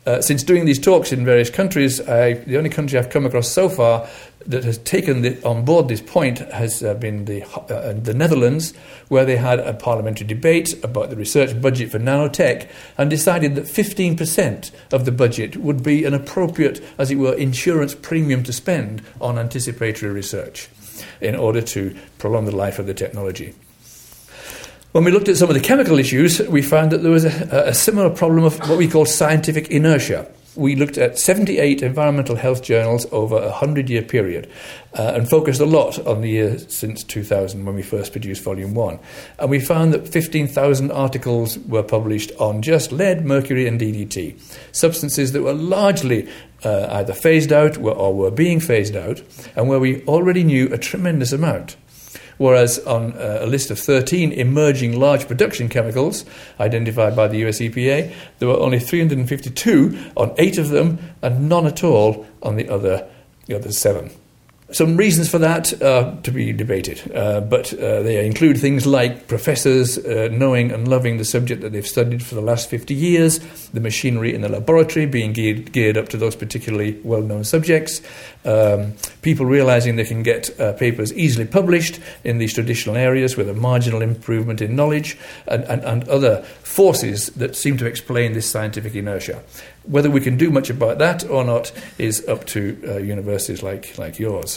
Uh, since doing these talks in various countries, I, the only country I've come across so far that has taken the, on board this point has uh, been the, uh, the Netherlands, where they had a parliamentary debate about the research budget for nanotech and decided that fifteen percent of the budget would be an appropriate, as it were, insurance premium to spend on anticipatory research in order to prolong the life of the technology. When we looked at some of the chemical issues, we found that there was a, a similar problem of what we call scientific inertia. We looked at seventy-eight environmental health journals over a hundred-year period uh, and focused a lot on the year since two thousand when we first produced Volume one. And we found that fifteen thousand articles were published on just lead, mercury and D D T, substances that were largely uh, either phased out or were being phased out and where we already knew a tremendous amount. Whereas on uh, a list of thirteen emerging large production chemicals identified by the U S E P A, there were only three hundred fifty-two on eight of them and none at all on the other, the other seven. Some reasons for that are to be debated, uh, but uh, they include things like professors uh, knowing and loving the subject that they've studied for the last fifty years, the machinery in the laboratory being geared, geared up to those particularly well-known subjects, um, people realizing they can get uh, papers easily published in these traditional areas with a marginal improvement in knowledge, and, and, and other forces that seem to explain this scientific inertia. Whether we can do much about that or not is up to uh, universities like, like yours.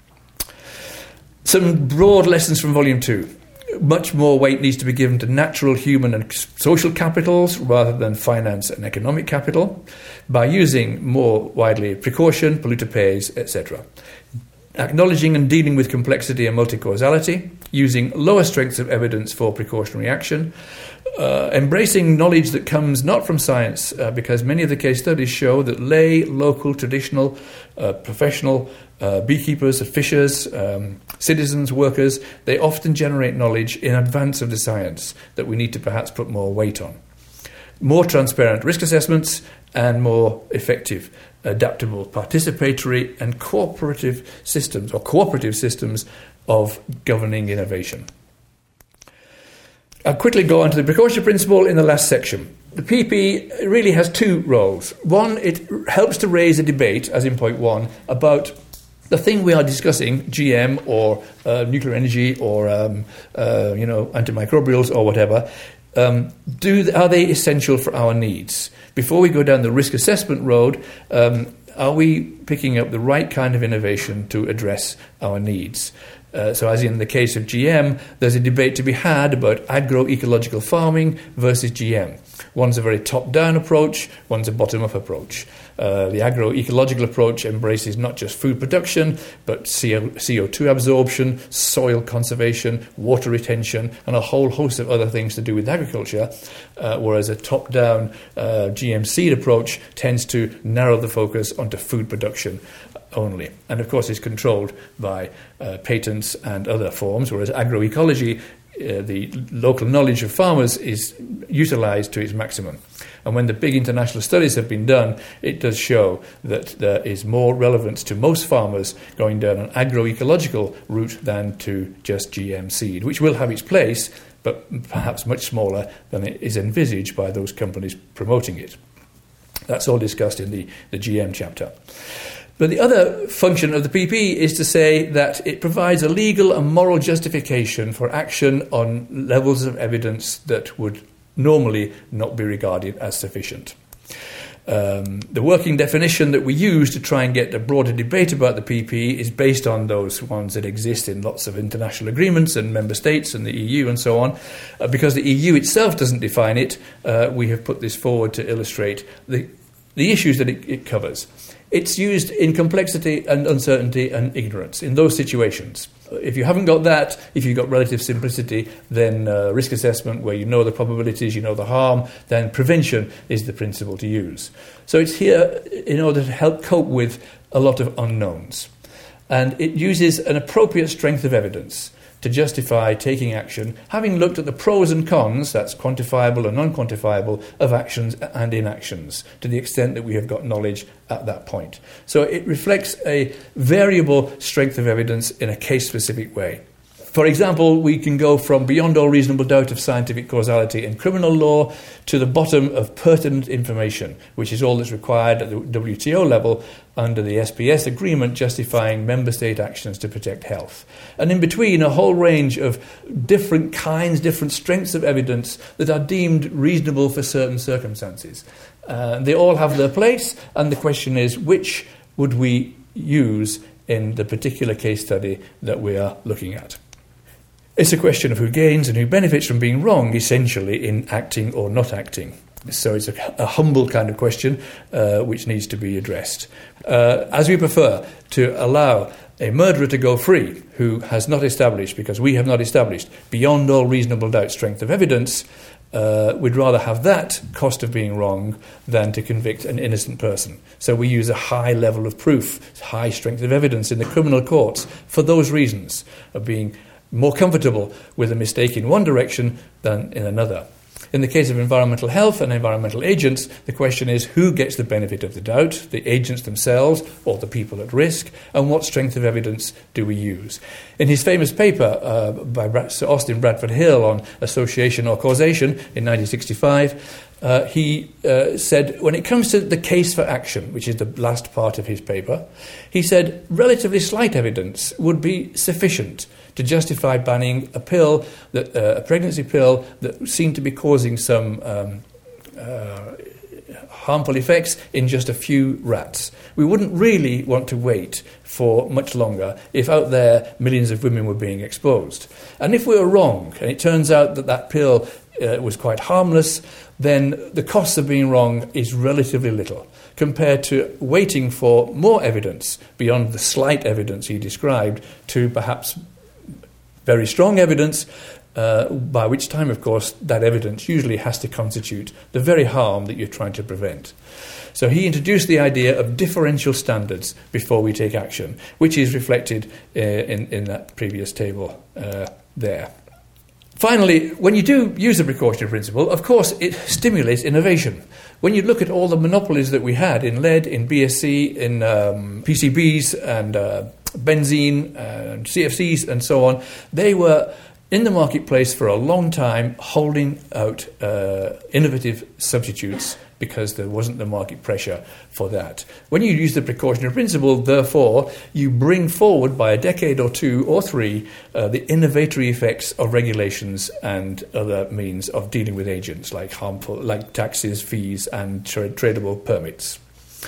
Some broad lessons from Volume two. Much more weight needs to be given to natural, human and social capitals rather than finance and economic capital by using more widely precaution, polluter pays, et cetera. Acknowledging and dealing with complexity and multi-causality, using lower strengths of evidence for precautionary action, uh, embracing knowledge that comes not from science, uh, because many of the case studies show that lay, local, traditional, uh, professional uh, beekeepers, fishers, um, citizens, workers, they often generate knowledge in advance of the science that we need to perhaps put more weight on. More transparent risk assessments and more effective, adaptable, participatory and cooperative systems or cooperative systems of governing innovation. I'll quickly go on to the precaution principle in the last section. The P P really has two roles. One, it helps to raise a debate, as in point one, about the thing we are discussing, G M or uh, nuclear energy or um, uh, you know antimicrobials or whatever. Um, do are they essential for our needs? Before we go down the risk assessment road, um, are we picking up the right kind of innovation to address our needs? Uh, so as in the case of G M, there's a debate to be had about agroecological farming versus G M. One's a very top-down approach, one's a bottom-up approach. Uh, the agroecological approach embraces not just food production, but C O two absorption, soil conservation, water retention, and a whole host of other things to do with agriculture, uh, whereas a top-down uh, G M seed approach tends to narrow the focus onto food production only, and of course is controlled by uh, patents and other forms, whereas agroecology, uh, the local knowledge of farmers is utilised to its maximum. And when the big international studies have been done, it does show that there is more relevance to most farmers going down an agroecological route than to just G M seed, which will have its place, but perhaps much smaller than it is envisaged by those companies promoting it. That's all discussed in the, the G M chapter. But the other function of the P P is to say that it provides a legal and moral justification for action on levels of evidence that would normally not be regarded as sufficient. Um, the working definition that we use to try and get a broader debate about the P P is based on those ones that exist in lots of international agreements and member states and the E U and so on. Uh, because the E U itself doesn't define it, uh, we have put this forward to illustrate the, the issues that it, it covers. It's used in complexity and uncertainty and ignorance in those situations. If you haven't got that, if you've got relative simplicity, then uh, risk assessment, where you know the probabilities, you know the harm, then prevention is the principle to use. So it's here in order to help cope with a lot of unknowns. And it uses an appropriate strength of evidence to justify taking action, having looked at the pros and cons, that's quantifiable and non-quantifiable, of actions and inactions, to the extent that we have got knowledge at that point. So it reflects a variable strength of evidence in a case-specific way. For example, we can go from beyond all reasonable doubt of scientific causality in criminal law to the bottom of pertinent information, which is all that's required at the W T O level under the S P S agreement justifying member state actions to protect health. And in between, a whole range of different kinds, different strengths of evidence that are deemed reasonable for certain circumstances. Uh, they all have their place, and the question is, which would we use in the particular case study that we are looking at? It's a question of who gains and who benefits from being wrong, essentially, in acting or not acting. So it's a, a humble kind of question uh, which needs to be addressed. Uh, as we prefer to allow a murderer to go free who has not established, because we have not established, beyond all reasonable doubt strength of evidence, uh, we'd rather have that cost of being wrong than to convict an innocent person. So we use a high level of proof, high strength of evidence in the criminal courts for those reasons of being more comfortable with a mistake in one direction than in another. In the case of environmental health and environmental agents, the question is who gets the benefit of the doubt, the agents themselves or the people at risk, and what strength of evidence do we use? In his famous paper uh, by Sir Austin Bradford Hill on association or causation in nineteen sixty-five, uh, he uh, said, when it comes to the case for action, which is the last part of his paper, he said relatively slight evidence would be sufficient to justify banning a pill, that uh, a pregnancy pill that seemed to be causing some um, uh, harmful effects in just a few rats. We wouldn't really want to wait for much longer if out there millions of women were being exposed. And if we were wrong, and it turns out that that pill uh, was quite harmless, then the cost of being wrong is relatively little compared to waiting for more evidence beyond the slight evidence he described to perhaps very strong evidence, uh, by which time, of course, that evidence usually has to constitute the very harm that you're trying to prevent. So he introduced the idea of differential standards before we take action, which is reflected uh, in, in that previous table uh, there. Finally, when you do use the precautionary principle, of course, it stimulates innovation. When you look at all the monopolies that we had in lead, in B S C, in um, P C Bs and uh, benzene and C F Cs and so on, they were in the marketplace for a long time holding out uh, innovative substitutes because there wasn't the market pressure for that. When you use the precautionary principle, therefore, you bring forward by a decade or two or three uh, the innovatory effects of regulations and other means of dealing with agents like harmful, like taxes, fees, and tra- tradable permits.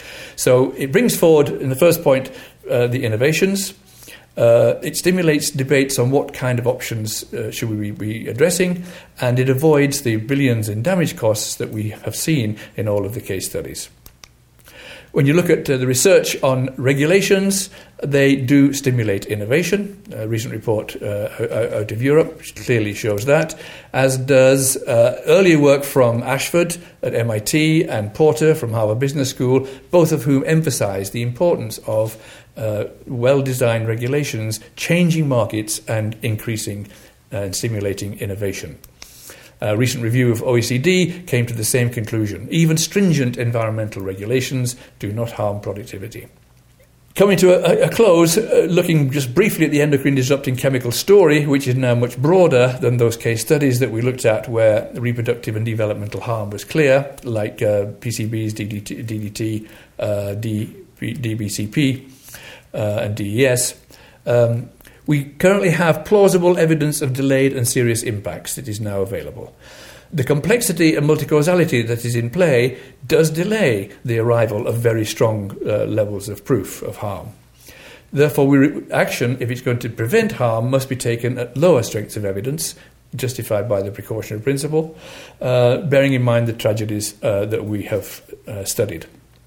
So it brings forward, in the first point, uh, the innovations. Uh, it stimulates debates on what kind of options uh, should we be addressing, and it avoids the billions in damage costs that we have seen in all of the case studies. When you look at uh, the research on regulations, they do stimulate innovation. A recent report uh, out of Europe clearly shows that, as does uh, earlier work from Ashford at M I T and Porter from Harvard Business School, both of whom emphasize the importance of uh, well-designed regulations changing markets and increasing and stimulating innovation. A recent review of O E C D came to the same conclusion. Even stringent environmental regulations do not harm productivity. Coming to a, a close, uh, looking just briefly at the endocrine disrupting chemical story, which is now much broader than those case studies that we looked at where reproductive and developmental harm was clear, like uh, P C Bs, D D T, D D T uh, D, D B C P, uh, and D E S. Um, We currently have plausible evidence of delayed and serious impacts that is now available. The complexity and multicausality that is in play does delay the arrival of very strong uh, levels of proof of harm. Therefore, we re- action, if it's going to prevent harm, must be taken at lower strengths of evidence, justified by the precautionary principle, uh, bearing in mind the tragedies uh, that we have uh, studied.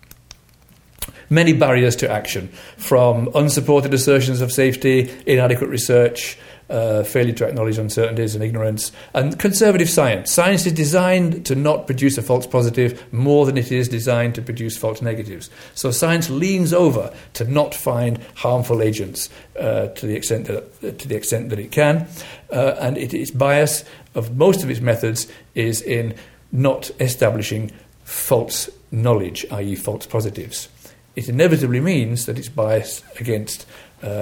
Many barriers to action, from unsupported assertions of safety, inadequate research, uh, failure to acknowledge uncertainties and ignorance, and conservative science. Science is designed to not produce a false positive more than it is designed to produce false negatives. So science leans over to not find harmful agents uh, to the extent that uh, to the extent that it can, uh, and it, its bias of most of its methods is in not establishing false knowledge, that is, false positives. It inevitably means that it's biased against uh,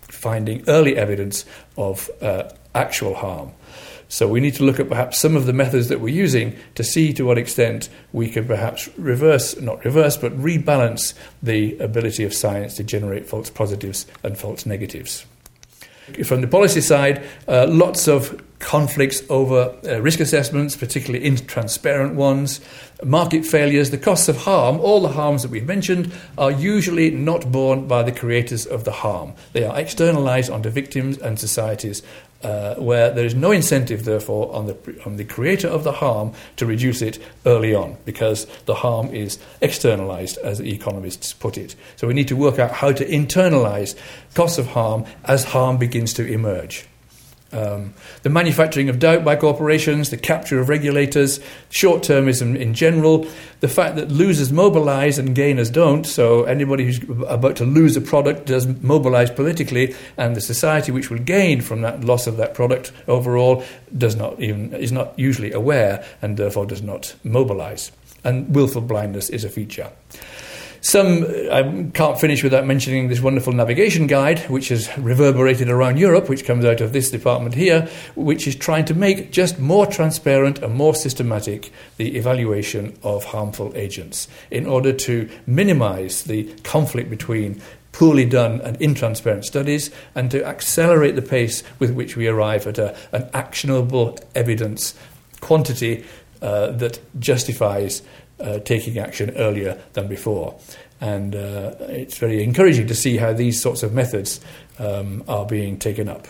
finding early evidence of uh, actual harm. So we need to look at perhaps some of the methods that we're using to see to what extent we can perhaps reverse, not reverse, but rebalance the ability of science to generate false positives and false negatives. From the policy side, uh, lots of conflicts over uh, risk assessments, particularly intransparent ones, market failures, the costs of harm. All the harms that we've mentioned are usually not borne by the creators of the harm. They are externalized onto victims and societies, uh, where there is no incentive, therefore, on the on the creator of the harm to reduce it early on, because the harm is externalized, as the economists put it. So we need to work out how to internalize costs of harm as harm begins to emerge. Um, the manufacturing of doubt by corporations, the capture of regulators, short-termism in general, the fact that losers mobilize and gainers don't, so anybody who's about to lose a product does mobilize politically, and the society which will gain from that loss of that product overall does not even is not usually aware and therefore does not mobilize. And willful blindness is a feature. Some, I can't finish without mentioning this wonderful navigation guide, which has reverberated around Europe, which comes out of this department here, which is trying to make just more transparent and more systematic the evaluation of harmful agents in order to minimize the conflict between poorly done and intransparent studies, and to accelerate the pace with which we arrive at a, an actionable evidence quantity uh, that justifies Uh, taking action earlier than before. And uh, it's very encouraging to see how these sorts of methods um, are being taken up.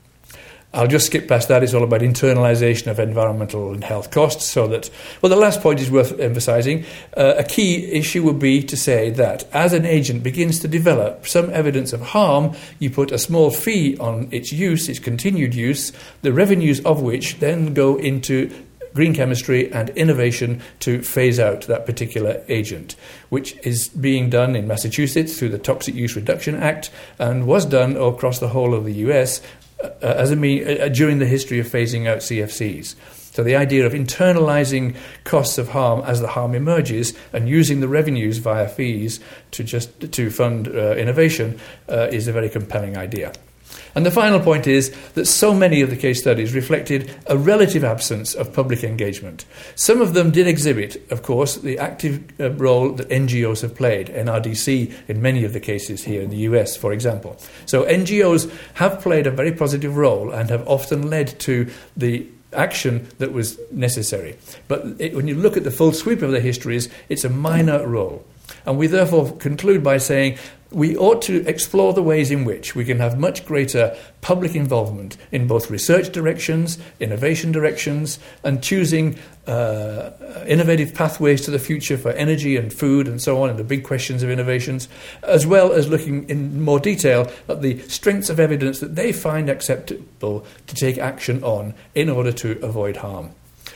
I'll just skip past that. It's all about internalisation of environmental and health costs. So that, well, the last point is worth emphasising. Uh, a key issue would be to say that as an agent begins to develop some evidence of harm, you put a small fee on its use, its continued use, the revenues of which then go into green chemistry and innovation to phase out that particular agent, which is being done in Massachusetts through the Toxic Use Reduction Act and was done across the whole of the U S uh, as a me- uh, during the history of phasing out C F Cs. So the idea of internalising costs of harm as the harm emerges and using the revenues via fees to just to fund uh, innovation uh, is a very compelling idea. And the final point is that so many of the case studies reflected a relative absence of public engagement. Some of them did exhibit, of course, the active uh, role that N G Os have played, N R D C in many of the cases here in the U S, for example. So N G Os have played a very positive role and have often led to the action that was necessary. But it, when you look at the full sweep of the histories, it's a minor role. And we therefore conclude by saying we ought to explore the ways in which we can have much greater public involvement in both research directions, innovation directions, and choosing uh, innovative pathways to the future for energy and food and so on, and the big questions of innovations, as well as looking in more detail at the strengths of evidence that they find acceptable to take action on in order to avoid harm.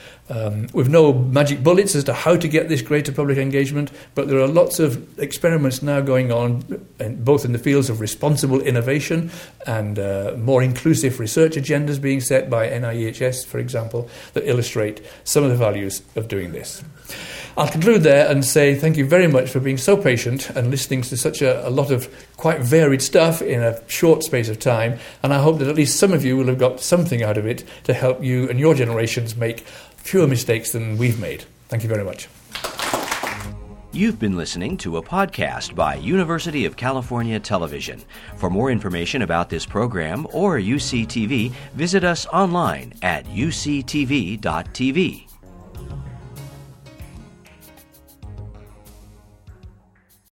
Um, we've no magic bullets as to how to get this greater public engagement, but there are lots of experiments now going on, in, both in the fields of responsible innovation and uh, more inclusive research agendas being set by N I E H S, for example, that illustrate some of the values of doing this. I'll conclude there and say thank you very much for being so patient and listening to such a, a lot of quite varied stuff in a short space of time, and I hope that at least some of you will have got something out of it to help you and your generations make fewer mistakes than we've made. Thank you very much. You've been listening to a podcast by University of California Television. For more information about this program or U C T V, visit us online at U C T V dot T V.